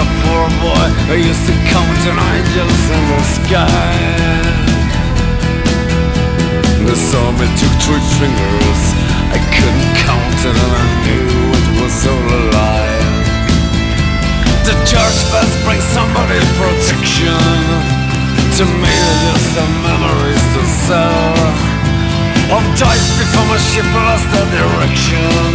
a poor boy, I used to count on angels in the sky. They saw me took 3 fingers, I couldn't count it and I knew it was all a lie. The church bells bring somebody protection. To me they're just the memories to sell of dice before my ship lost their direction.